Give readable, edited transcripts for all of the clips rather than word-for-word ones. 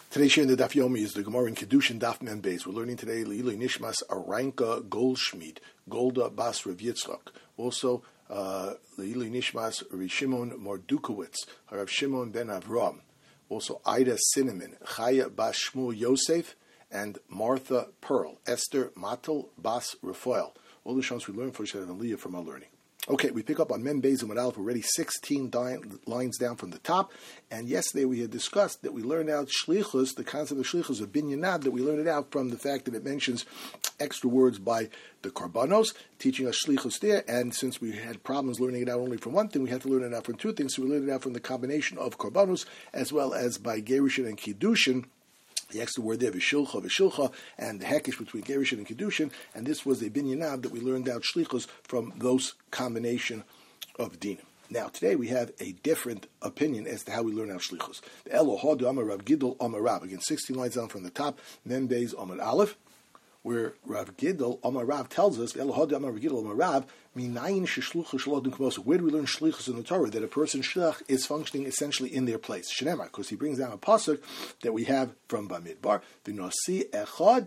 Today's share in the Daf Yomi is the Gemara in Kedushin Daf Mem Beis. We're learning today Leilui Nishmas Aranka Goldschmied, Golda Bas Rav Yitzchak. Also, Leilui Nishmas Rav Shimon Mordukowitz, Rav Shimon Ben Avram. Also, Ida Cinnamon, Chaya Bas Shmuel Yosef, and Martha Pearl, Esther Matel Bas Raphael. All the shons we learn for Shad and Leah from our learning. Okay, we pick up on Mem Beis and Aleph already 16 lines down from the top. And yesterday we had discussed that we learned out shlichus, the concept of shlichus of binyanad, that we learned it out from the fact that it mentions extra words by the karbanos, teaching us shlichus there. And since we had problems learning it out only from one thing, we had to learn it out from two things. So we learned it out from the combination of karbanos as well as by gerushin and kiddushin. The extra word there, v'shilcha, and the hekish between gerushin and kiddushin, and this was a binyanad that we learned out shlichus from those combination of dinim. Now, today we have a different opinion as to how we learn out shlichus. The Elohad Amar Rav Gidol Amar Rav. Again, 16 lines down from the top, Mem Beis Amar Aleph, where Rav Gidol Amar Rav tells us, Elohad Amar Rav Gidol Amar Rav, Minayin sheshlucha shalodin k'mosa. Where do we learn shlichus in the Torah? That a person's shliach is functioning essentially in their place. Shenemar, because he brings down a pasuk that we have from Bamidbar, v'nosi echad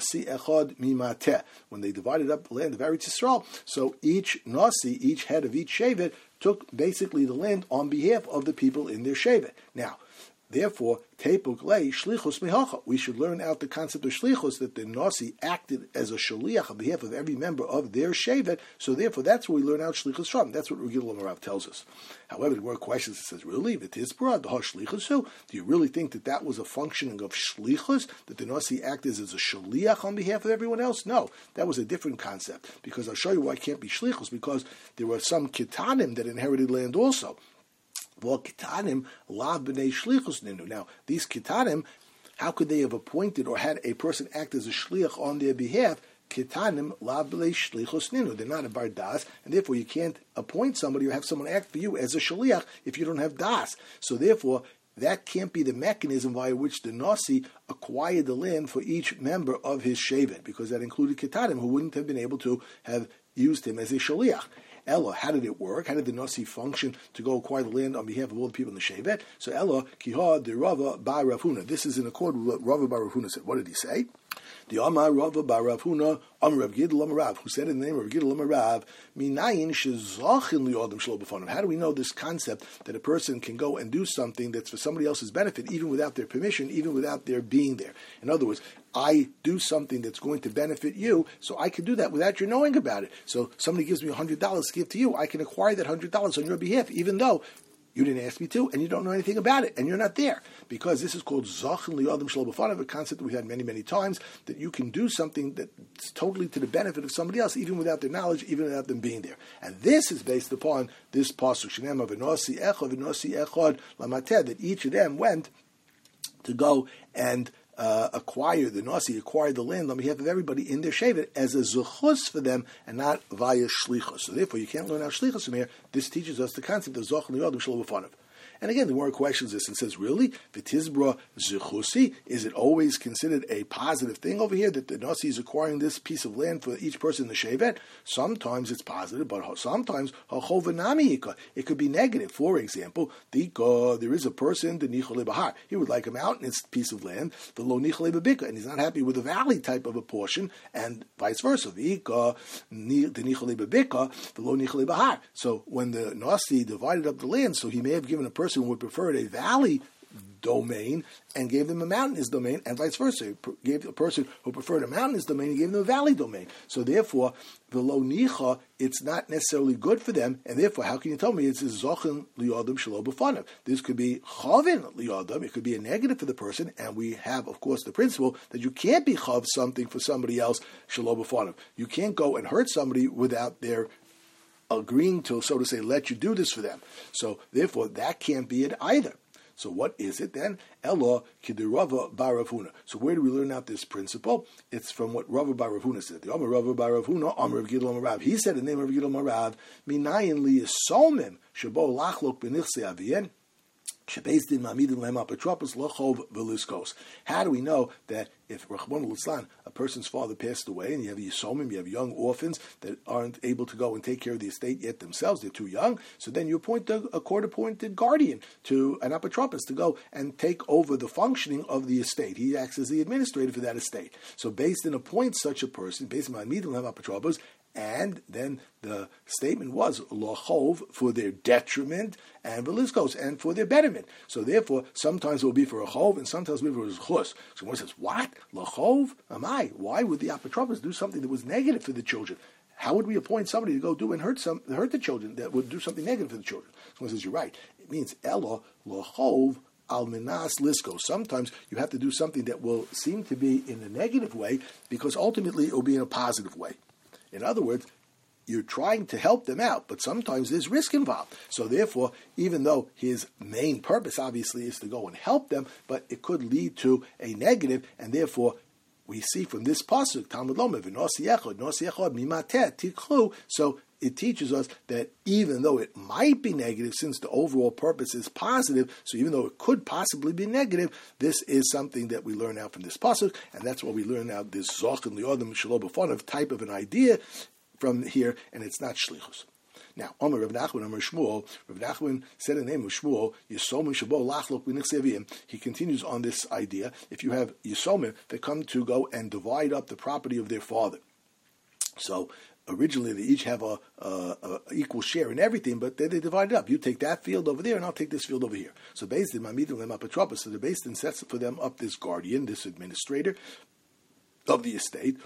mimateh. When they divided up the land of Eretz Yisrael, so each nasi, each head of each shevet, took basically the land on behalf of the people in their shevet. Now, therefore, tepuk lei shlichus mehacha. We should learn out the concept of shlichus, that the nasi acted as a shaliach on behalf of every member of their shevet. So therefore, that's where we learn out shlichus from. That's what Regil Amarav tells us. However, there were questions that says, really, if it is broad, the shlichus who? Do you really think that that was a functioning of shlichus, that the nasi acted as a shaliach on behalf of everyone else? No, that was a different concept. Because I'll show you why it can't be shlichus, because there were some kitanim that inherited land also. Well, kitanim la b'nei shlichus ninu. Now, these kitanim, how could they have appointed or had a person act as a shliach on their behalf? Kitanim la b'nei shlichus ninu. They're not a bar das, and therefore you can't appoint somebody or have someone act for you as a shliach if you don't have das. So therefore, that can't be the mechanism by which the nasi acquired the land for each member of his shevet, because that included kitanim who wouldn't have been able to have used him as a shliach. Ella, how did it work? How did the nasi function to go acquire the land on behalf of all the people in the shevet? So Ella, kiha de Rava bar Rav Huna. This is in accord with what Rava bar Rav Huna said. What did he say? The Amar Rava bar Rav Huna, Amar Rav Gidol Amar Rav, who said in the name of Rav Gidol Amar Rav, Minayin shezachin li'odem shelo b'fonim. How do we know this concept that a person can go and do something that's for somebody else's benefit, even without their permission, even without their being there? In other words, I do something that's going to benefit you, so I can do that without your knowing about it. So somebody gives me $100 to give to you, I can acquire that $100 on your behalf, even though you didn't ask me to, and you don't know anything about it, and you're not there. Because this is called Zachin Li'adam Shelo B'fanav, a concept that we've had many, many times, that you can do something that's totally to the benefit of somebody else, even without their knowledge, even without them being there. And this is based upon this pasuk, Shenema V'nosi Echad Lamateh, that each of them went to go and acquire the land on behalf of everybody in their shevet as a zuchus for them and not via shlichus. So therefore, you can't learn out shlichus from here. This teaches us the concept of zoch li'odem shelo b'fanav. And again, the more questions this and says, really, v'tizbra zuchusi, is it always considered a positive thing over here that the nasi is acquiring this piece of land for each person in the shevet? Sometimes it's positive, but sometimes it could be negative. For example, there is a person, the nichole bahar. He would like a mountainous piece of land, the lo nichole b'bika, and he's not happy with a valley type of a portion, and vice versa. The nichole b'bika, the lo nichole bahar. So when the nasi divided up the land, so he may have given a person who would prefer a valley domain and gave them a mountainous domain, and vice versa. He gave a person who preferred a mountainous domain, he gave them a valley domain. So therefore, the lo nicha, it's not necessarily good for them, and therefore, how can you tell me it's a zachin li'odem shelo b'fanav? This could be chavin li'odem, it could be a negative for the person, and we have, of course, the principle that you can't be chav something for somebody else shelo b'fanav. You can't go and hurt somebody without their agreeing to, so to say, let you do this for them. So therefore, that can't be it either. So what is it then? Elo kidirava bar Rav Huna. So where do we learn out this principle? It's from what Rava bar Rav Huna said. The Amar Rava bar Rav Huna, Amar Rav Gidol Amar Rav. He said in the name of Rav Gidol Amar Rav, Minayin li yisomim shabo lachlok b'nichsei avien. How do we know that if Rachmana litzlan, a person's father passed away, and you have Yisomim, you have young orphans that aren't able to go and take care of the estate yet themselves, they're too young, so then you appoint a court-appointed guardian, to an apotropos, to go and take over the functioning of the estate. He acts as the administrator for that estate. So Beis Din appoints such a person, based on Midim Lehem apotropos, and then the statement was lachov, for their detriment, and velizkos, and for their betterment. So therefore, sometimes it will be for a chov, and sometimes it will be for a chus. So one says, what? Lachov? Am I? Why would the apotropos do something that was negative for the children? How would we appoint somebody to go do and hurt the children that would do something negative for the children? So one says, you're right. It means elo lachov al minas lisko. Sometimes you have to do something that will seem to be in a negative way, because ultimately it will be in a positive way. In other words, you're trying to help them out, but sometimes there's risk involved. So therefore, even though his main purpose obviously is to go and help them, but it could lead to a negative, and therefore we see from this pasuk, Talmud Lomer, v'nosi echad mimateh tiklu. So it teaches us that even though it might be negative, since the overall purpose is positive, so even though it could possibly be negative, this is something that we learn out from this pasuk, and that's what we learn out, this zoch and liodam shelo b'fanav type of an idea from here, and it's not shlichus. Now, Omer Rav Nachman, Omer Shmuel, Rav Nachman said in the name of Shmuel, Yisomim shabo lachlok b'nichsevim. He continues on this idea. If you have Yisomim that come to go and divide up the property of their father, so originally they each have a equal share in everything, but then they divide it up. You take that field over there, and I'll take this field over here. So Beis Din mamidim lem apotropos. So the Beis Din sets for them up this guardian, this administrator of the estate,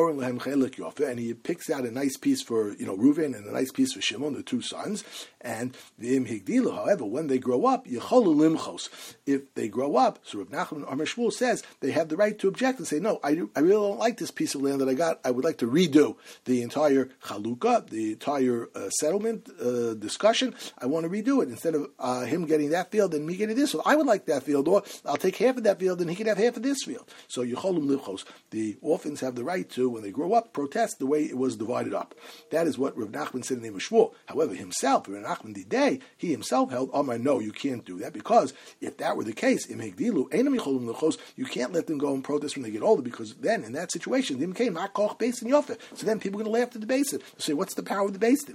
and he picks out a nice piece for Reuven and a nice piece for Shimon, the two sons. And v'im higdilu, however, when they grow up, yecholu limchos. If they grow up, so Rav Nachman Amar Shmuel says they have the right to object and say, no, I really don't like this piece of land that I got. I would like to redo the entire chalukah, the entire settlement discussion. I want to redo it instead of him getting that field and me getting this. So I would like that field, or I'll take half of that field and he can have half of this field. So yecholum limchos. The orphans have the right to, when they grow up, protest the way it was divided up. That is what Rav Nachman said in the name of Shmuel. However, himself, Rav Nachman Didei, he himself held, no, you can't do that, because if that were the case, you can't let them go and protest when they get older, because then, in that situation, so then people are going to laugh at the Beis Din. Say, what's the power of the Beis Din?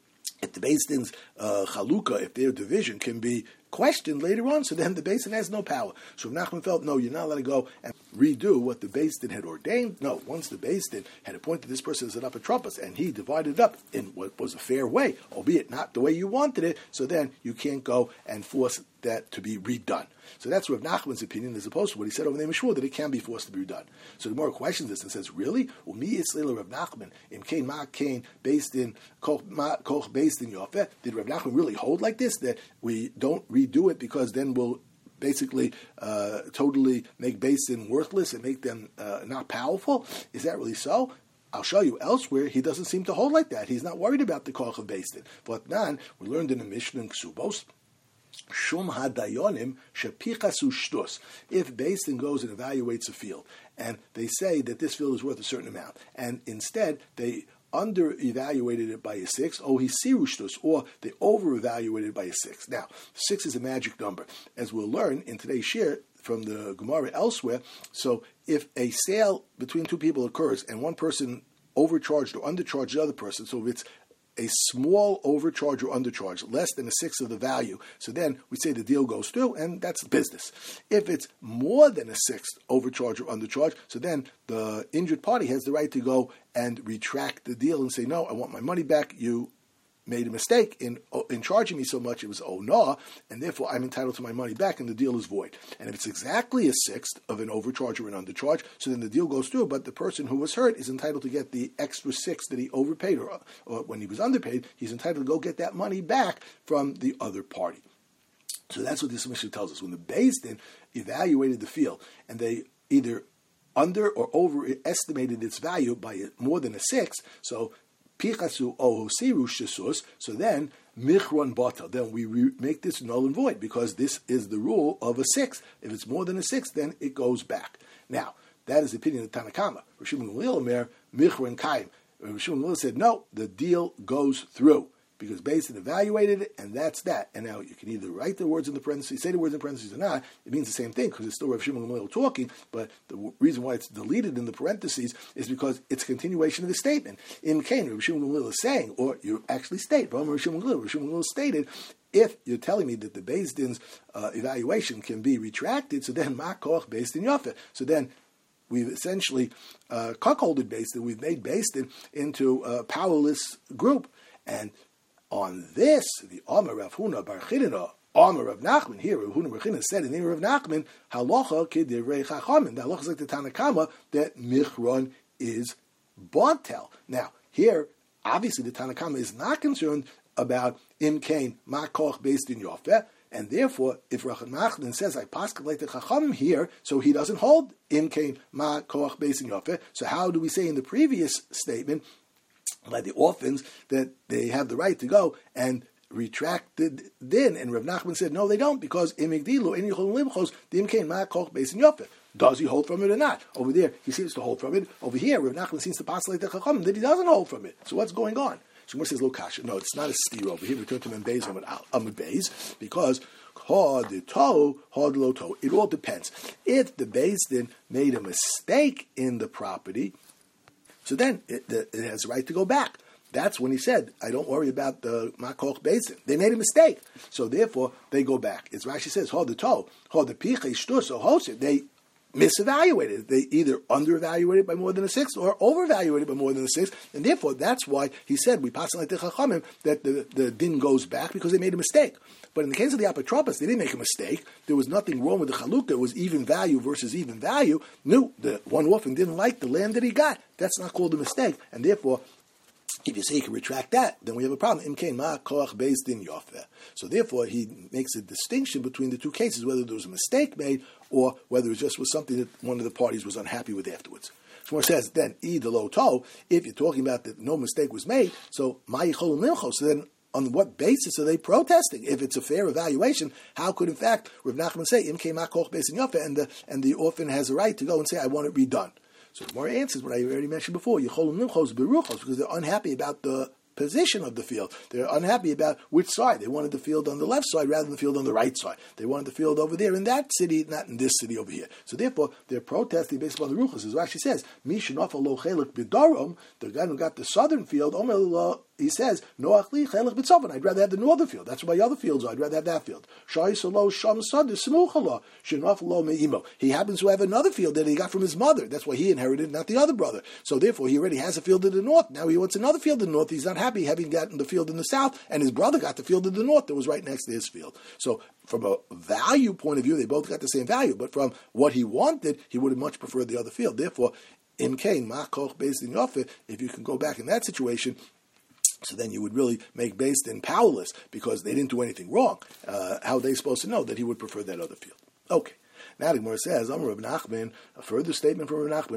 If the Beis Din's chalukah, if their division can be questioned later on, so then the Beis Din has no power. So Nachman felt, no, you're not allowed to go and redo what the Beis Din had ordained. No, once the Beis Din had appointed this person as an apotropos, and he divided it up in what was a fair way, albeit not the way you wanted it, so then you can't go and force that to be redone. So that's Rav Nachman's opinion, as opposed to what he said over the name of Shmuel, that it can be forced to be redone. So the Gemara questions this and says, really? Umi Yitzleila Rav Nachman, im kain ma kain based in koch based in Yofeh. Did Rav Nachman really hold like this, that we don't redo it because then we'll basically totally make Beis Din worthless and make them not powerful? Is that really so? I'll show you elsewhere, he doesn't seem to hold like that. He's not worried about the koch of Beis Din. But then, we learned in the Mishnah in Ksubos, Shum hadayonim shepichasu shtus. If Beis Din goes and evaluates a field, and they say that this field is worth a certain amount, and instead they under-evaluated it by a 6, hisirushtus, or they over-evaluated it by a 6. Now, 6 is a magic number. As we'll learn in today's shir from the Gemara elsewhere, so if a sale between two people occurs, and one person overcharged or undercharged the other person, so if it's a small overcharge or undercharge, less than a sixth of the value, so then we say the deal goes through, and that's the business. If it's more than a sixth overcharge or undercharge, so then the injured party has the right to go and retract the deal and say, no, I want my money back. You made a mistake in charging me so much, it was no, and therefore I'm entitled to my money back, and the deal is void. And if it's exactly a sixth of an overcharge or an undercharge, so then the deal goes through, but the person who was hurt is entitled to get the extra sixth that he overpaid, or when he was underpaid, he's entitled to go get that money back from the other party. So that's what this Mishnah tells us. When the Beis Din evaluated the field, and they either under or overestimated its value by more than a sixth, so Pichasu ohosiru shesus. So then michron bata. Then we make this null and void, because this is the rule of a sixth. If it's more than a sixth, then it goes back. Now that is the opinion of Tanakama. Rav Shimon Gamliel Omer michron kaim. Rav Shimon Gamliel said no, the deal goes through. because Beis Din evaluated it, and that's that. And now you can either write the words in the parentheses, say the words in parentheses or not. It means the same thing because it's still Rav Shimon Gamliel talking, but the reason why it's deleted in the parentheses is because it's a continuation of the statement. In Cain, Rav Shimon Gamliel is saying, or you actually state, Rav Shimon Gamliel stated, if you're telling me that the Beis Din's evaluation can be retracted, so then ma koach Beis Din Yofeh. So then we've essentially cuckolded Beis Din. We've made Beis Din into a powerless group. And on this, the Amar Rav Huna Bar Chidina, Amar Rav Nachman, here Rav Huna Bar Chidina said in the name of Rav Nachman, halacha k'divrei chachamim. The halacha is like the Tanna Kama that Michron is batel. Now, here, obviously the Tanna Kama is not concerned about Imkain Makoch Beis Din Yofeh, and therefore, if Rav Nachman says I paskel like the Chachamim here, so he doesn't hold Imkain Makoch Beis Din Yofeh. So how do we say in the previous statement by the orphans that they have the right to go and retracted din? And Rav Nachman said no, they don't, because Imigdilu Ein Yichol Limchos Imkain Makoch Beis Din Yofeh. Does he hold from it or not? Over there, he seems to hold from it. Over here, Rav Nachman seems to paskel like the Chachamim that he doesn't hold from it. So what's going on? So Gemara says, Lokasha. No, it's not a steer over here. We turn to Membeis Amud Beis, because Hod the toe, Hod lo toe. It all depends. If the Beis Din made a mistake in the property, so then it has the right to go back. That's when he said, I don't worry about the Makoch Beis Din. They made a mistake. So therefore, they go back. It's Rashi says, Hod the toe, Hod the piche, shtus, or hosit. They misevaluated. They either underevaluated by more than a sixth or overevaluated by more than a sixth, and therefore that's why he said we pass like the Chachamim that the din goes back because they made a mistake. But in the case of the apotropos, they didn't make a mistake. There was nothing wrong with the chalukah. It was even value versus even value. No, the one orphan didn't like the land that he got. That's not called a mistake, and therefore, if you say you can retract that, then we have a problem. Imkain ma koach Beis Din Yofeh. So therefore, he makes a distinction between the two cases, whether there was a mistake made or whether it just was something that one of the parties was unhappy with afterwards. Shmuel says, then, if you're talking about that no mistake was made, so ma yichol limchos, so then on what basis are they protesting? If it's a fair evaluation, how could, in fact, Rav Nachman say, Imkain ma koach Beis Din Yofeh, and the orphan has a right to go and say, I want it redone? So the more answers what I already mentioned before, Yicholum Nimchos Beruchos, because they're unhappy about the position of the field. They're unhappy about which side. They wanted the field on the left side rather than the field on the right side. They wanted the field over there in that city, not in this city over here. So therefore, they're protesting based upon the Ruchos. As Rashi says, Mishnafal lo chelik b'darom, the guy who got the southern field, Omer lo, he says, Noach li chelik b'tzavon. I'd rather have the northern field. That's where my other fields are. I'd rather have that field. Shai solo sham sad smuchala shenafal lo meimo. He happens to have another field that he got from his mother. That's why he inherited, not the other brother. So therefore, he already has a field in the north. Now he wants another field in the north. He's not happy having gotten the field in the south, and his brother got the field in the north that was right next to his field. So from a value point of view, they both got the same value, but from what he wanted, he would have much preferred the other field. Therefore, Imkain Makoch Beis Din Yofeh, if you can go back in that situation, so then you would really make Beis Din powerless because they didn't do anything wrong. How are they supposed to know that he would prefer that other field? Okay. Now the Gemara says, Amar Rav Nachman, a further statement from Rav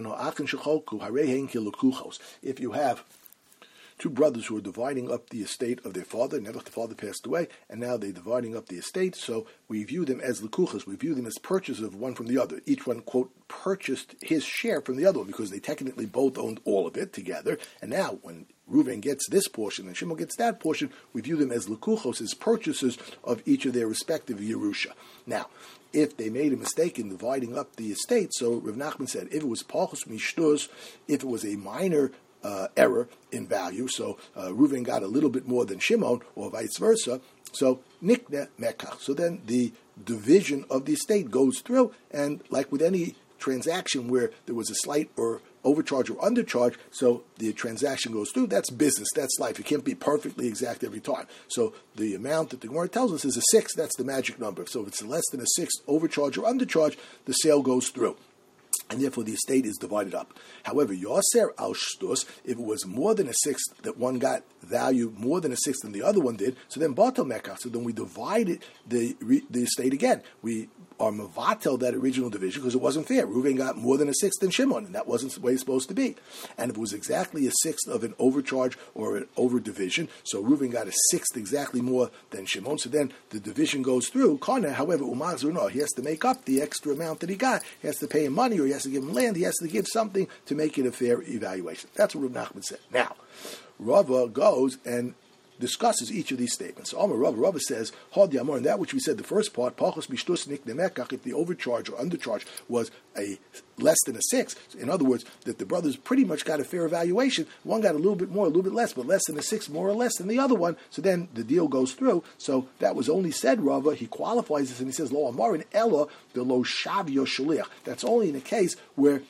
Nachman, if you have two brothers who are dividing up the estate of their father. Never the father passed away, and now they're dividing up the estate. So we view them as lekuchas. We view them as purchasers of one from the other. Each one, quote, purchased his share from the other one because they technically both owned all of it together. And now when Reuven gets this portion and Shimon gets that portion, we view them as lekuchos, as purchasers of each of their respective Yerusha. Now, if they made a mistake in dividing up the estate, so Rav Nachman said, if it was pachos mishtus, if it was a minor error in value, so Reuven got a little bit more than Shimon, or vice versa, so nikne mekach. So then the division of the estate goes through, and like with any transaction where there was a slight or overcharge or undercharge, so the transaction goes through, that's business, that's life. It can't be perfectly exact every time. So the amount that the Gemara tells us is a sixth, that's the magic number. So if it's less than a sixth overcharge or undercharge, the sale goes through, and therefore the estate is divided up. However, Yoser al Shtus, if it was more than a sixth, that one got value more than a sixth than the other one did, so then Batal Mekach, so then we divided the estate again. We are Mavatel that original division because it wasn't fair. Reuven got more than a sixth than Shimon, and that wasn't the way it's supposed to be. And if it was exactly a sixth of an overcharge or an over division, so Reuven got a sixth exactly more than Shimon, so then the division goes through. Kana, however, Umazur, he has to make up the extra amount that he got. He has to pay him money, or he has to give him land. He has to give something to make it a fair evaluation. That's what Rav Nachman said. Now, Rava goes and discusses each of these statements. So Amar Rava says, Hod Yamor, and that which we said the first part, Pachos Mishtus Niknemekach, if the overcharge or undercharge was a less than a 6, in other words, that the brothers pretty much got a fair evaluation, one got a little bit more, a little bit less, but less than a 6, more or less than the other one, so then the deal goes through. So that was only said, Rava, he qualifies this and he says, Lo Amarin Ella, the Lo Shavio Shaliach. That's only in a case where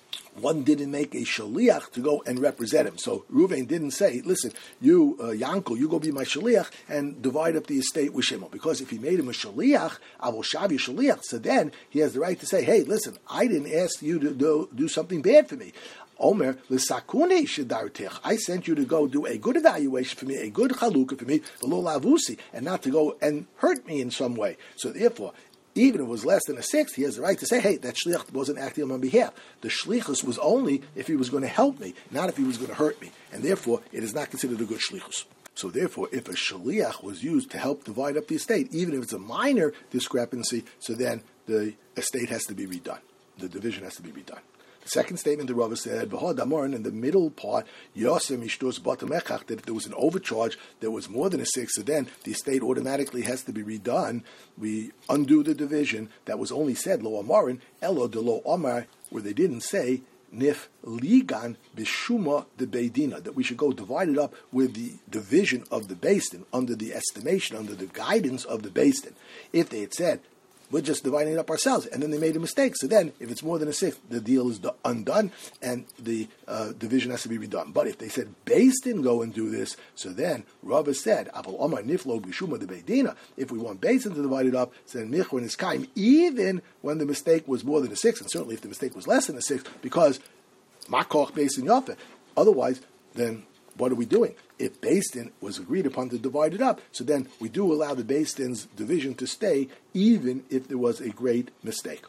one didn't make a shaliach to go and represent him. So Reuven didn't say, listen, you, Yankel, you go be my shaliach and divide up the estate with Shimon. Because if he made him a shaliach, avol shavi shaliach, so then he has the right to say, hey, listen, I didn't ask you to do something bad for me. Omer, l'sakune shedartich. I sent you to go do a good evaluation for me, a good chalukah for me, v'lo lavusi, and not to go and hurt me in some way. So therefore, even if it was less than a 6, he has the right to say, hey, that shliach wasn't acting on my behalf. The shlichus was only if he was going to help me, not if he was going to hurt me. And therefore, it is not considered a good shlichus. So therefore, if a shliach was used to help divide up the estate, even if it's a minor discrepancy, so then the estate has to be redone. The division has to be redone. The second statement the Rava said, V'hod Amorin, in the middle part, Yosem Ishtos Batamechach, that if there was an overcharge that was more than a 6, so then the estate automatically has to be redone. We undo the division that was only said, Lo Amorin, Elo de Lo Omar, where they didn't say, Nif Ligan Bishuma de Beidina, that we should go divide it up with the division of the Beis Din, under the estimation, under the guidance of the Beis Din. If they had said, we're just dividing it up ourselves, and then they made a mistake. So then, if it's more than a 6, the deal is undone, and the division has to be redone. But if they said, Beis Din go and do this, so then, Rava said, Aval Omar Niflo Bishuma de Beidina, if we want Beis Din to divide it up, so then Michron is Kaim, even when the mistake was more than a 6, and certainly if the mistake was less than a 6, because Makoch Beis Din Yafeh. Otherwise, then, what are we doing? If Beis Din was agreed upon to divide it up, so then we do allow the Beis Din's division to stay, even if there was a great mistake.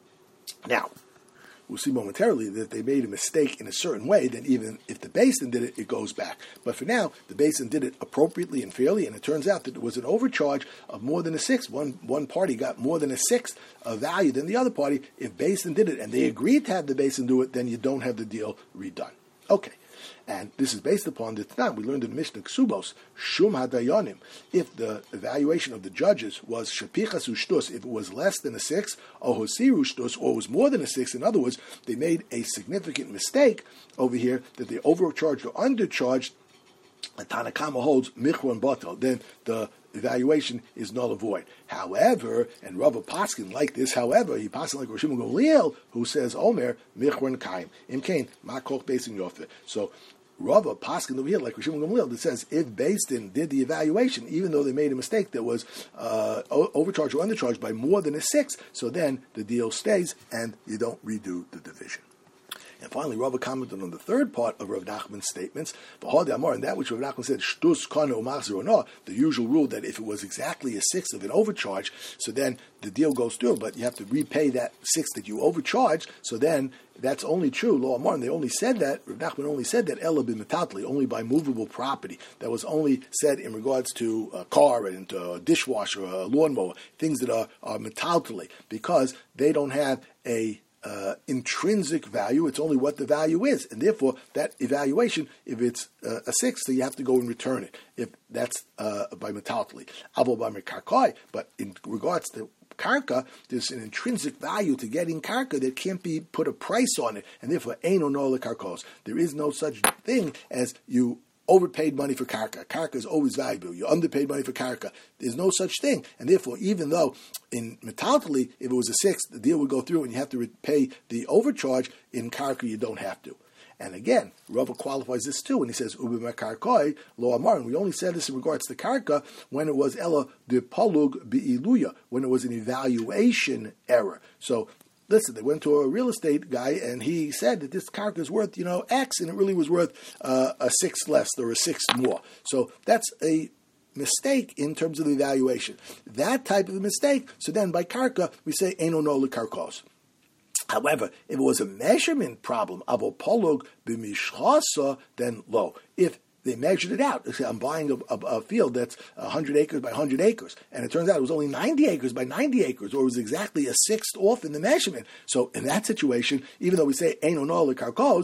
Now, we'll see momentarily that they made a mistake in a certain way, then even if the Beis Din did it, it goes back. But for now, the Beis Din did it appropriately and fairly, and it turns out that there was an overcharge of more than a 6. One party got more than a 6th of value than the other party. If Beis Din did it, and they agreed to have the Beis Din do it, then you don't have the deal redone. Okay. And this is based upon the Tanakh. We learned in Mishnah Ksubos, Shum Hadayonim. If the evaluation of the judges was Shapichas Ushtus, if it was less than a 6, or Hosiru Ushtus, or was more than a 6, in other words, they made a significant mistake over here, that they overcharged or undercharged, the Tanakama holds Michron Batal, then the evaluation is null and void. However, and Rava Paskin like this, however, he Paskin like Rosh Gamliel, who says, Omer, Michron Kaim, Imkain, Makoch Beis Din Yofeh. So, Rava Paskin over here, like Rosh Gamliel, that says, if Beis Din did the evaluation, even though they made a mistake that was overcharged or undercharged by more than a 6, so then the deal stays, and you don't redo the division. And finally, Rava commented on the third part of Rav Nachman's statements, and that which Rav Nachman said, Shtus Kana Umachzer or no, the usual rule that if it was exactly a 6 of an overcharge, so then the deal goes through, but you have to repay that 6 that you overcharged, so then that's only true. Lo Amar, and they only said that, Rav Nachman only said that Ela b'metatli, only by movable property. That was only said in regards to a car and a dishwasher, a lawnmower, things that are metatli, because they don't have a intrinsic value. It's only what the value is, and therefore that evaluation, if it's a 6, so you have to go and return it. If that's by metaltli, avo by mekarkai. But in regards to karka, there's an intrinsic value to getting karka that can't be put a price on it, and therefore ein ono lekarkos. There is no such thing as you overpaid money for karka. Karka is always valuable. You underpaid money for karka. There's no such thing. And therefore, even though in metaltally, if it was a 6, the deal would go through and you have to pay the overcharge, in karka you don't have to. And again, Rava qualifies this too, and he says, Ubimakarkoi lo amar, and we only said this in regards to karka when it was ella de palug bi'iluya, when it was an evaluation error. So listen, they went to a real estate guy and he said that this karka is worth, X, and it really was worth a 6 less or a 6 more. So that's a mistake in terms of the evaluation. That type of a mistake, so then by karka, we say, Eino no lekarkos. However, if it was a measurement problem, avo polug b'mishchasa, then lo. If they measured it out. They say, I'm buying a field that's 100 acres by 100 acres. And it turns out it was only 90 acres by 90 acres, or it was exactly a 6th off in the measurement. So in that situation, even though we say, Ein ono lekarkos,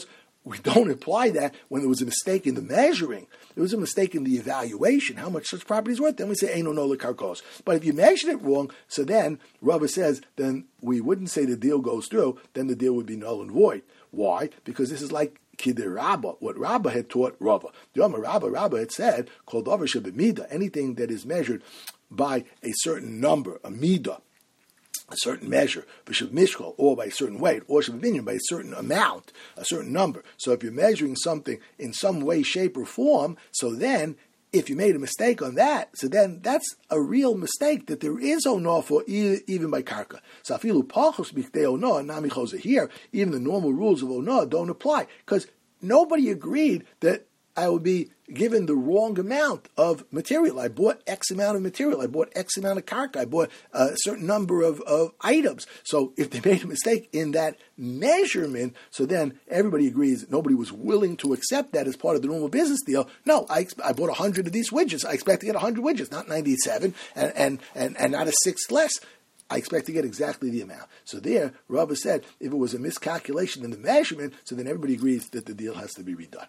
we don't apply that when there was a mistake in the measuring. There was a mistake in the evaluation, how much such property is worth. Then we say, Eino no lekarkos. But if you measured it wrong, so then, Rava says, then we wouldn't say the deal goes through, then the deal would be null and void. Why? Because this is like Kidir Rabba, what Rabba had taught Rava. Rabba had said, called over Shabbat anything that is measured by a certain number, a midah, a certain measure, mishkal, or by a certain weight, or by a certain amount, a certain number. So if you're measuring something in some way, shape, or form, so then if you made a mistake on that, so then that's a real mistake that there is onah for even by karka. So afilu pachos b'ktei onah nami chose here, even the normal rules of onah don't apply because nobody agreed that I would be given the wrong amount of material. I bought X amount of material. I bought X amount of karka. I bought a certain number of items. So if they made a mistake in that measurement, so then everybody agrees that nobody was willing to accept that as part of the normal business deal. No, I bought 100 of these widgets. I expect to get 100 widgets, not 97, and not a sixth less. I expect to get exactly the amount. So there, Rava said, if it was a miscalculation in the measurement, so then everybody agrees that the deal has to be redone.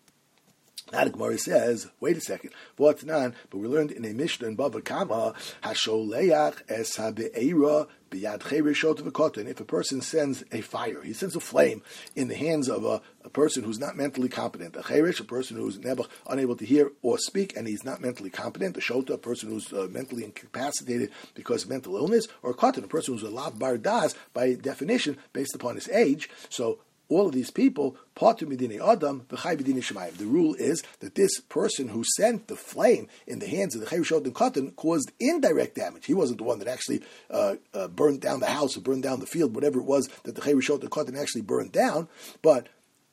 Now the Gemara says, wait a second, but we learned in a Mishnah in Bava Kama, Hasholeach es habe'era b'yad cheireshot v'koton. If a person sends a fire, he sends a flame in the hands of a person who's not mentally competent. A cheirish, a person who's never unable to hear or speak, and he's not mentally competent. A shota, a person who's mentally incapacitated because of mental illness. Or a koton, a person who's a lav bar das, by definition, based upon his age. So all of these people, Patu Medini Adam, V'chai B'dini Shemayim. The rule is that this person who sent the flame in the hands of the Cheirishot and Katan caused indirect damage. He wasn't the one that actually burned down the house or burned down the field, whatever it was that the Cheirishot and Katan actually burned down. But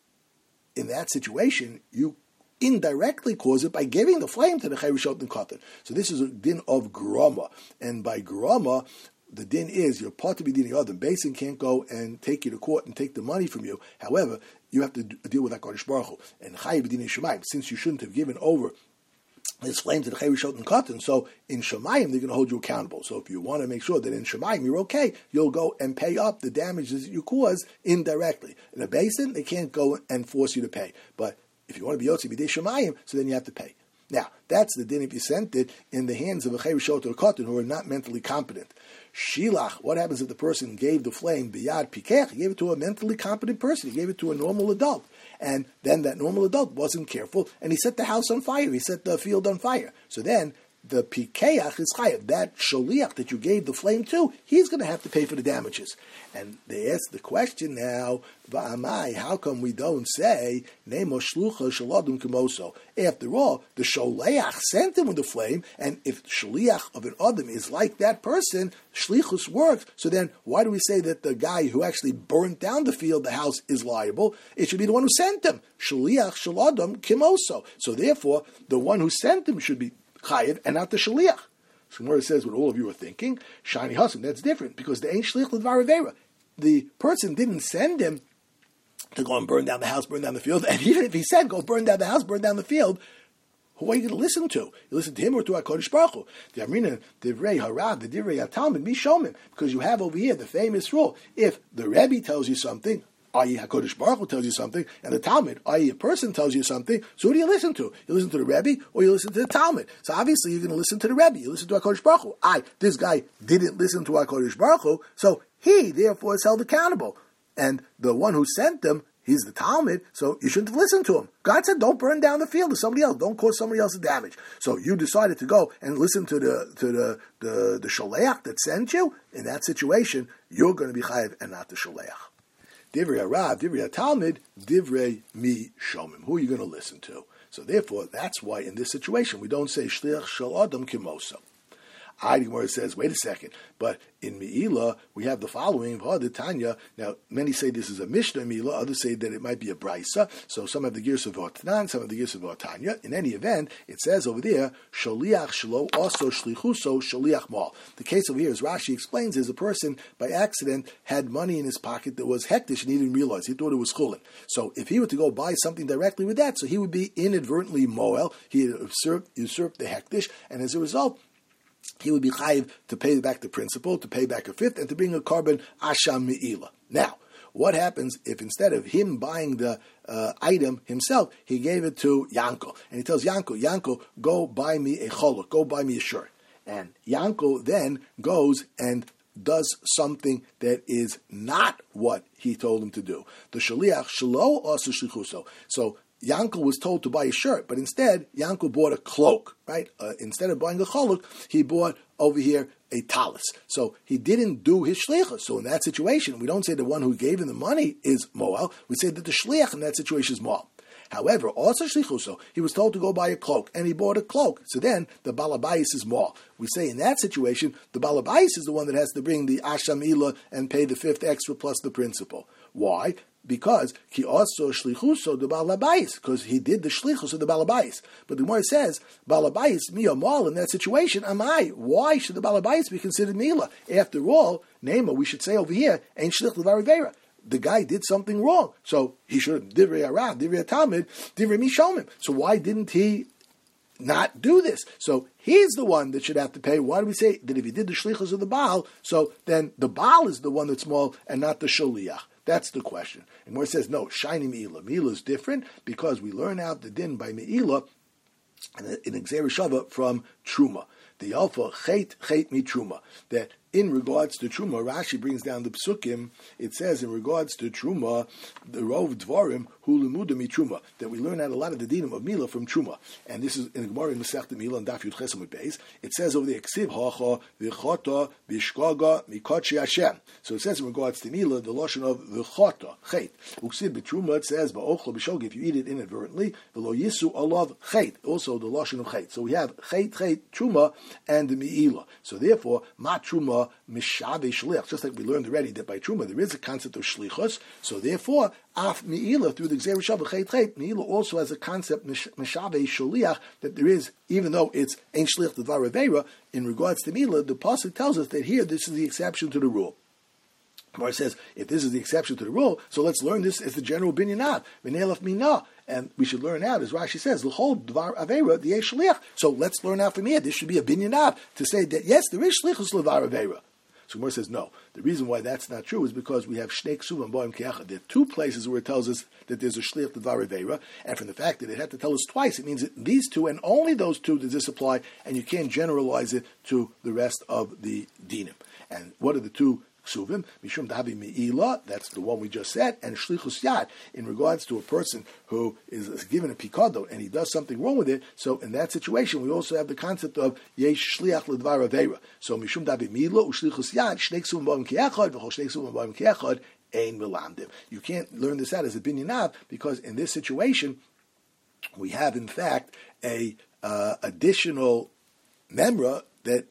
in that situation, you indirectly cause it by giving the flame to the Cheirishot and Katan. So this is a din of grama. And by grama, the din is you're part to be dini adam. Basin can't go and take you to court and take the money from you. However, you have to deal with HaKadosh Baruch Hu. And chayiv b'dinei Shemayim, since you shouldn't have given over this flame to the Cheirishot and Katan, so in Shemayim they're going to hold you accountable. So if you want to make sure that in Shemayim you're okay, you'll go and pay up the damages that you caused indirectly. In a basin, they can't go and force you to pay. But if you want to be Yotzi b'dei Shemayim, so then you have to pay. Now, that's the din if you sent it in the hands of a Cheirishot or a Katan who are not mentally competent. Shilach, what happens if the person gave the flame biyad pikech? He gave it to a mentally competent person. He gave it to a normal adult. And then that normal adult wasn't careful, and he set the house on fire. He set the field on fire. So then the pikeach is chayav. That shaliach that you gave the flame to, he's going to have to pay for the damages. And they ask the question now, va'amai, how come we don't say, nemo shlucha shaladum kemoso? After all, the shaliach sent him with the flame, and if shaliach of an adam is like that person, shlichus works, so then why do we say that the guy who actually burnt down the field, the house, is liable? It should be the one who sent him. Shaliach shaladum kemoso. So therefore, the one who sent him should be chayiv and not the shaliach. So where it says what all of you are thinking, shani hasim, that's different because the ain't shliach l'dvar avera. The person didn't send him to go and burn down the house, burn down the field, and even if he said go burn down the house, burn down the field, who are you going to listen to? You listen to him or to HaKadosh Baruch Hu? The Amrina, Divrei Harav, the Divrei HaTalmud, Mishomim, because you have over here the famous rule: if the Rebbe tells you something, i.e. HaKadosh Baruch Hu tells you something, and the Talmud, i.e. a person tells you something, so who do you listen to? You listen to the Rebbe or you listen to the Talmud? So obviously you're going to listen to the Rebbe. You listen to HaKadosh Baruch Hu. This guy didn't listen to HaKadosh Baruch Hu, so he therefore is held accountable. And the one who sent them, he's the Talmud, so you shouldn't have listened to him. God said, don't burn down the field to somebody else. Don't cause somebody else's damage. So you decided to go and listen to the Sholeach that sent you. In that situation, you're going to be chayiv and not the Sholeach. Divrei Harav, Divrei HaTalmud, Divrei Mi Shomim. Who are you going to listen to? So therefore, that's why in this situation we don't say Shliach Shel Adam Kimoso. The Gemara says, wait a second, but in Me'ilah, we have the following, Tanya. Now, many say this is a Mishnah Me'ilah, others say that it might be a Brisa, so some have the Girs of Otnan, some have the Girs of Tanya. In any event, it says over there, Sholiach Shlo, also Shlichuso, Sholiach Mal. The case over here, as Rashi explains, is a person, by accident, had money in his pocket that was hektish, and he didn't realize, he thought it was chulin. So if he were to go buy something directly with that, so he would be inadvertently moel, he had usurped the hektish, and as a result, he would be chayiv to pay back the principal, to pay back a fifth, and to bring a carbon asham me'ila. Now, what happens if instead of him buying the item himself, he gave it to Yanko, and he tells Yanko, go buy me a choluk, go buy me a shirt. And Yanko then goes and does something that is not what he told him to do. The shaliach shelo asu shlichuso. So Yanko was told to buy a shirt, but instead Yanko bought a cloak, right? Instead of buying a choluk, he bought over here a talis. So he didn't do his shlichus. So in that situation, we don't say the one who gave him the money is moel. We say that the shliach in that situation is moel. However, also shlichuso, he was told to go buy a cloak, and he bought a cloak. So then the balabais is moel. We say in that situation, the balabais is the one that has to bring the asham ila and pay the fifth extra plus the principal. Why? Because ki also shlichuso the balabais, because he did the shlichus of the balabais. But the Gemara says balabais miya mal in that situation. Am I? Why should the balabais be considered mila? After all, Nema, we should say over here ain't shlich levar avera. The guy did something wrong, so he should have divrei arav, divrei talmid, divrei mishomim. So why didn't he not do this? So he's the one that should have to pay. Why do we say that if he did the shlichus of the Baal, so then the Baal is the one that's small and not the sholiach? That's the question. And where it says, no, shiny me'ila. Me'ila is different because we learn out the din by me'ila in Gzeira Shava from Truma. The alpha chet mi Truma. That in regards to Truma, Rashi brings down the Psukim, it says in regards to Truma, the Rov Dvarim, hu limuda mi Truma, that we learn out a lot of the dinim of Mila from Truma. And this is in the Gemara in Masechta Mila and Daf Yud Chesed Beis. It says over there, Ksiv hacha v'chota v'shkaga mikotchi Hashem. So it says in regards to Mila, the lotion of v'chota, chet. Uksiv b'Truma, it says, ba'ochlo b'shog, if you eat it inadvertently, v'lo yisu alav chet, also the lotion of chet. So we have chet, Truma, and the Mi'ila. So therefore, ma Truma, Mishave Shlich, just like we learned already that by Truma there is a concept of Shlichus, so therefore, Af Me'ila, through the Gzeira Shava Chet Chet, Me'ila also has a concept, Mishave Sholiach, that there is, even though it's Ein Shlich Devar Aveira, in regards to Me'ila, the Pasuk tells us that here, this is the exception to the rule. Gemara says, if this is the exception to the rule, so let's learn this as the general binyanat, v'ne'elaf mina, and we should learn out, as Rashi says, l'chol dvar avera the shliach. So let's learn out from here. This should be a binyanat to say that yes, there is shlichus l'var avera. So Gemara says no. The reason why that's not true is because we have shnei ksuvim bo'im ke'achad. There are two places where it tells us that there's a shliach l'var avera, and from the fact that it had to tell us twice, it means that these two and only those two does this apply, and you can't generalize it to the rest of the dinim. And what are the two Ksuvim, Mishum Davi Me'ila, that's the one we just said, and Shlichus Yad, in regards to a person who is given a pikado and he does something wrong with it, so in that situation we also have the concept of Yesh Shliach L'Dvar Aveira. So Mishum Davi Me'ila, Ushlichus Yad, Shnei Ksuvim Ba'im Ke'echad, V'chol Shnei Ksuvim Ba'im Ke'echad, Ein Milamdim. You can't learn this out as a binyanav, because in this situation we have in fact a additional memra that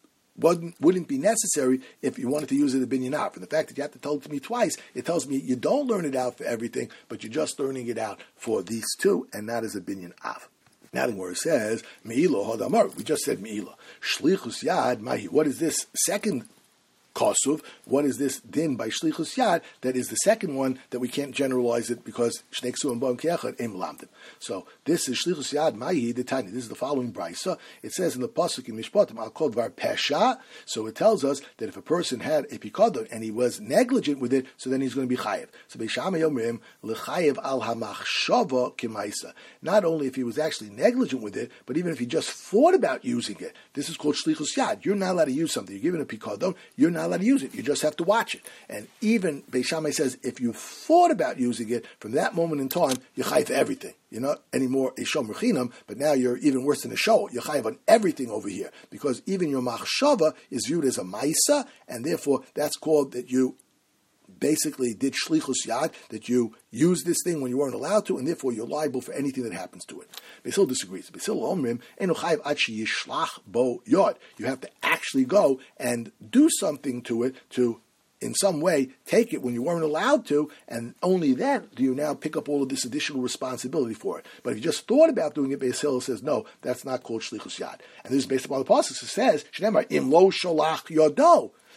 wouldn't be necessary if you wanted to use it as a binyan. For the fact that you have to tell it to me twice, it tells me you don't learn it out for everything, but you're just learning it out for these two and not as a binyan av. Now the word says, Me'ilo hodamar. We just said Me'ilo. Shlichus yad mahi. What is this second Kosuv? What is this din by Shlichus Yad? That is the second one that we can't generalize it because Shnei Ksuvim Ba'im Ke'echad Ein Melamdim. So this is Shlichus Yad Mahi Detani. This is the following brisa. It says in the pasuk in Mishpatim Al Kol Dvar Pesha. So it tells us that if a person had a pikadon and he was negligent with it, so then he's going to be chayev. So Beishama Yomrim L'chayev Al Hamachshava Kemaisa. Not only if he was actually negligent with it, but even if he just thought about using it. This is called Shlichus Yad. You're not allowed to use something. You're given a pikadon. You're not allowed to use it. You just have to watch it. And even Beis Shammai says, if you thought about using it, from that moment in time, you're chayiv for everything. You're not anymore a shomer chinam, but now you're even worse than a show. You're chayiv on everything over here. Because even your machshava is viewed as a maisa, and therefore that's called that you basically did shlichus yad, that you used this thing when you weren't allowed to, and therefore you're liable for anything that happens to it. Basil disagrees. Basil omrim enu chayiv ad sheyishlach bo yod. You have to actually go and do something to it to, in some way, take it when you weren't allowed to, and only then do you now pick up all of this additional responsibility for it. But if you just thought about doing it, Beis Hillel says, no, that's not called shlichus yad. And this is based upon the pasuk. It says, Shneimar im lo sholach yodo.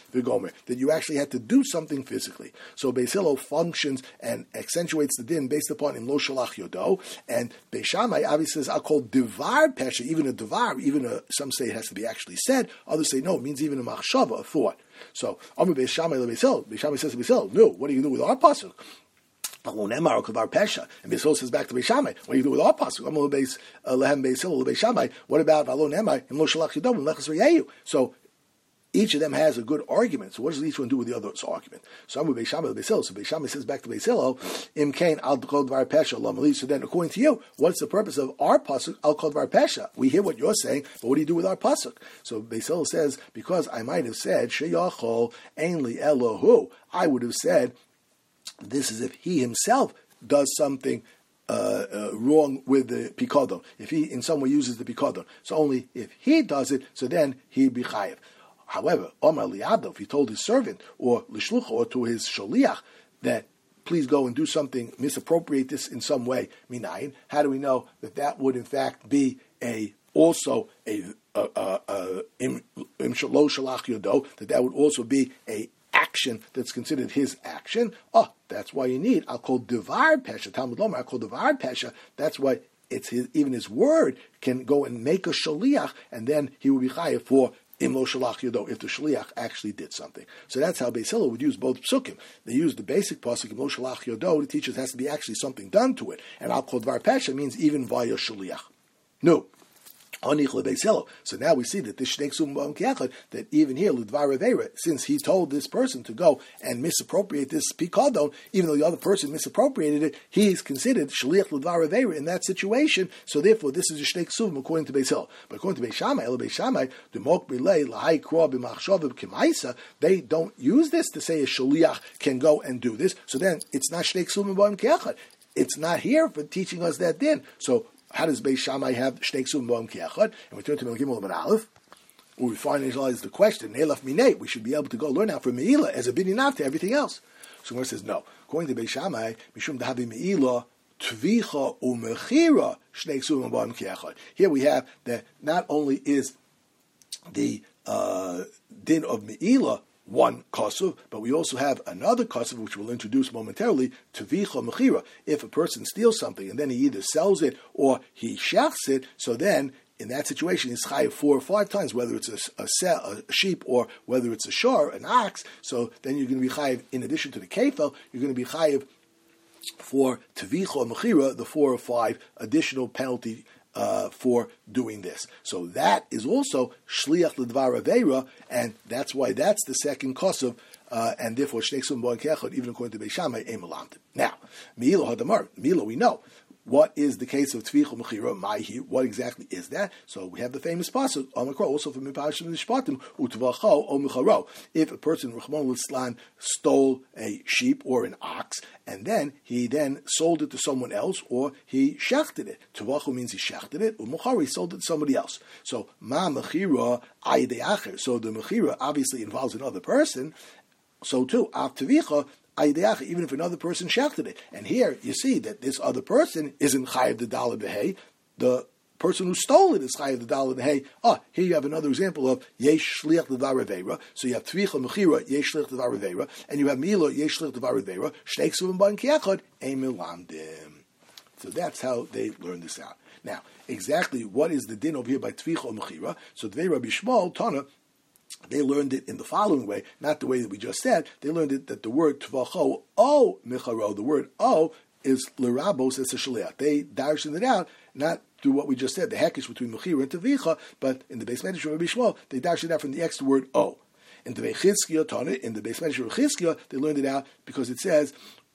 v'gomer, that you actually had to do something physically. So Beis Hillel functions and accentuates the din based upon im lo shalach yodo, and Beis Shammai obviously says, I'll call divar pesha, even a divar, some say it has to be actually said, others say no, it means even a machshava, a thought. So, Amar Beis Shammai leBeis Hillel, Beis Shammai says to Beis Hillel, no, what do you do with our pasuk? And Beis Hillel says back to Beis Shammai, what do you do with our pasuk? Amar lehem Beis Hillel leBeis Shammai, what about V'alo Nemar, im lo shalach yodo, v'mechas v'yeyu? So, each of them has a good argument. So what does each one do with the other's argument? So I'm with Beis Shammai Beis Hillel. So Beis Shammai says back to Beis Hillel, Im kain al kol dvar pesha lamali. So then, according to you, what's the purpose of our pasuk al kol dvar pesha? We hear what you're saying, but what do you do with our pasuk? So Beis Hillel says, because I might have said sheyachol ein li Elohu, I would have said this is if he himself does something wrong with the pikadon. If he in some way uses the pikadon, so only if he does it, so then he'd be chayiv. However, Omar Liado, if he told his servant or Lishlucha or to his Shaliach that please go and do something, misappropriate this in some way, minayin, how do we know that would in fact be also a im shalo shalach yodo, that would also be a action that's considered his action? Oh, that's why you need, I'll call divar pesha, Talmud Lomar, I'll call divar pesha, that's why it's even his word can go and make a shaliach, and then he will be chayav for im lo shalach yodo, if the shaliach actually did something. So that's how Beis Hillel would use both psukim. They use the basic pasuk im lo shalach yodo to teach us has to be actually something done to it, and al kol dvar pesha means even via shaliach. No. So now we see that this that even here, Ludvar Avera, since he told this person to go and misappropriate this pikadon, even though the other person misappropriated it, he is considered Shaliach Ludvar Avera in that situation. So therefore, this is a Shnei Ksuvim according to Beis Hillel. But according to Beis Shammai, they don't use this to say a Shaliach can go and do this. So then it's not Shnei Ksuvim B'Am Keachad. It's not here for teaching us that din. So how does Beis Shammai have Shnei Ksuvim B'Am Keachad? And we turn to Melchim Ol Ben Aleph, where we finalize the question, Ne'elaf Minei, we should be able to go learn out from Me'ilah as a bidinav to everything else. So Gemara says, no. According to Beis Shammai, Mishum Dahavi Me'ilah, Tvicha U'Mechira, Shnei Ksuvim B'Am Keachad. Here we have that not only is the din of Me'ilah one kasuv, but we also have another kasuv, which we'll introduce momentarily, Tvicha Mechira. If a person steals something and then he either sells it or he shechs it, so then in that situation he's chayiv 4 or 5 times, whether it's a sheep or whether it's a shor, an ox. So then you're going to be chayiv, in addition to the kefel, you're going to be chayiv for Tvicha Mechira, the 4 or 5 additional penalty for doing this. So that is also Shliach L'Dvar Aveira, and that's why that's the second Kosev, and therefore Shnei Ksuvim B'Am Keachad, even according to Beis Shammai, Ein Melamdim. Now, Me'ilah Hadamar, Me'ilah we know. What is the case of Tvicha Mechira? Ma'hi, what exactly is that? So we have the famous pasuk, also from Parashat Mishpatim, Utvacho O Mecharo. If a person, Rachmana litzlan, stole a sheep or an ox, and then he sold it to someone else, or he shechted it. Tvacho means he shechted it, Umecharo, he sold it to somebody else. So Ma Mechira Ayidei Acher. So the Mechira obviously involves another person. So too, Av Tvicha, even if another person shechted it. And here you see that this other person isn't chayiv the dollar behei. The person who stole it is chayiv the dollar behei. Here you have another example of yesh shliach l'dvar aveira. So you have tvicha mechira yesh shliach l'dvar aveira, and you have mila yesh shliach l'dvar aveira. Shnei ksuvim b'am keachad ein melamdim. So that's how they learn this out. Now, exactly what is the din over here by tvicha or mechira? So Dvei Rabbi Shmuel Tana, they learned it in the following way, not the way that we just said. They learned it that the word tvacho o micharo, the word o is lerabos, it's a shaliach. They darshan it out, not through what we just said, the hekish between mechira and tvicha, but in the Beis Medrash of Rabbi Shmuel, they darshan it out from the extra word o. In the Beis Medrash of Chizkiah, they learned it out because it says,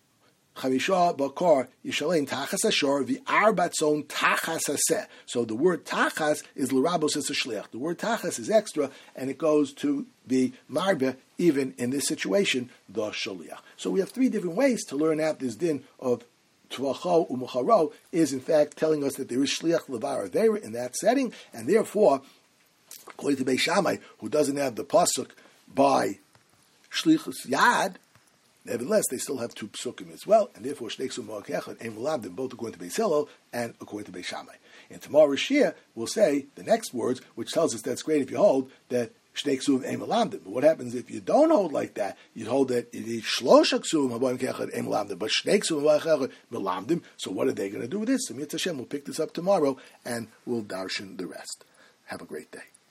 Chamisha bakar yishalem tachas ashor v'arbatzon tachas haseh. So the word tachas is l'rabos as a shliach. The word tachas is extra, and it goes to the marbe, even in this situation, the shaliach. So we have 3 different ways to learn out this din of tvacho umucharo, is in fact telling us that there is shliach levar aveira in that setting, and therefore, according to Beis Shammai, who doesn't have the pasuk by shlichus yad, nevertheless, they still have 2 psukim as well, and therefore Shnei Ksuvim B'Am Keachad Ein Melamdim, both according to Beis Hillel and according to Beis Shammai. In tomorrow's Shia, we'll say the next words, which tells us that's great if you hold that Shnei ksuvim ein melamdim. But what happens if you don't hold like that? You hold that it is shlosha ksuvim haboim ke'echad ein melamdim, but shnei ksuvim haboim ke'echad melamdim. So what are they going to do with this? So Mitzvah Hashem, we'll pick this up tomorrow and we'll darshan the rest. Have a great day.